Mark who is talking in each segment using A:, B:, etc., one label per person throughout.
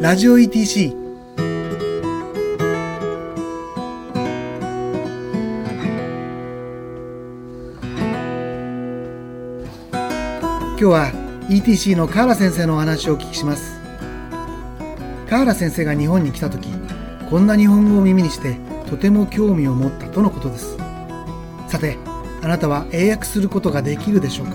A: ラジオ ETC。 今日は ETC のカーラ先生のお話をお聞きします。カーラ先生が日本に来た時、こんな日本語を耳にしてとても興味を持ったとのことです。さて、あなたは英訳することができるでしょうか。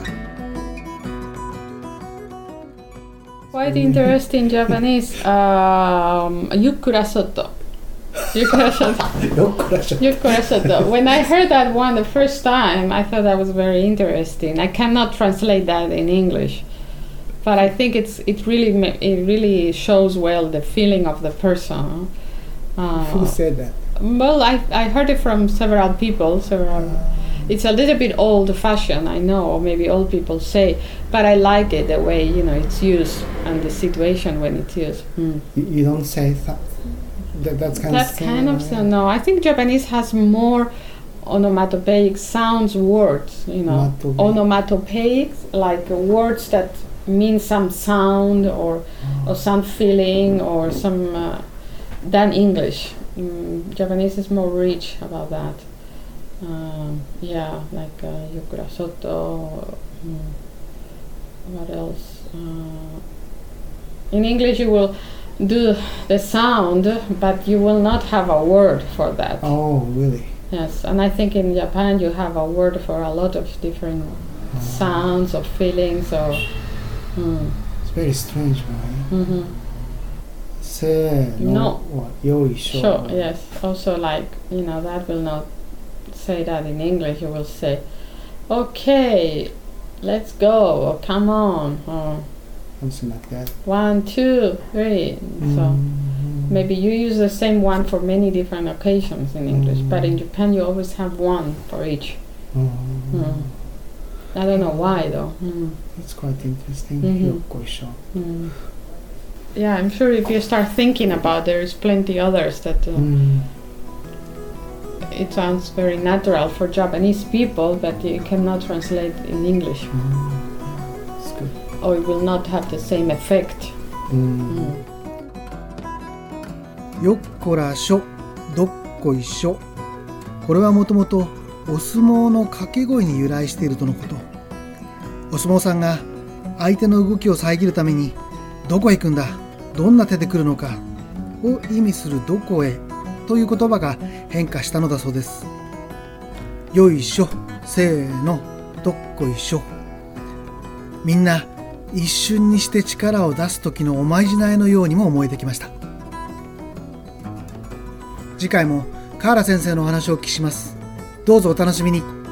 B: Quite interesting Japanese. Yukura Soto. Yukura Soto. Yukura Soto. When I heard that one the first time, I thought that was very interesting. I cannot translate that in English, but I think it really shows well the feeling of the person.
A: Who said that?
B: Well, I heard it from several people. It's a little bit old-fashioned, I know, or maybe old people say, but I like it the way it's used and the situation when it's used.
A: You don't say that. That's kind of
B: similar. No, I think Japanese has more onomatopoeic sounds, words. Onomatopoeic, like words that mean some sound or some feeling or some than English. Japanese is more rich about that. Like Yukura Soto. What else? In English you will do the sound, but you will not have a word for that.
A: Oh, really?
B: Yes, and I think in Japan you have a word for a lot of different sounds or feelings.
A: It's very strange, right?
B: Mm-hmm. Sure, yes. Also, like, that will not say that in English. You will say, okay, let's go, or come on, or
A: something like that.
B: 1, 2, 3. So maybe you use the same one for many different occasions in English, but in Japan you always have one for each. I don't know why though.
A: It's quite interesting.
B: Yeah, I'm sure if you start thinking about, there's plenty others that it sounds very natural for Japanese people, but you cannot translate in English.
A: It's good.
B: Or it will not have the same effect.
A: よっこらしょ、どっこいしょ。これはもともとお相撲の掛け声に由来しているとのこと。お相撲さんが相手の動きを遮るために、どこへ行くんだ、どんな手で来るのかを意味するどこへという言葉が変化したのだそうです。よいしょ、せーの、どっこいしょ。みんな一瞬にして力を出す時のおまじないのようにも思えてきました。次回もカーラ先生のお話をお聞きします。どうぞお楽しみに。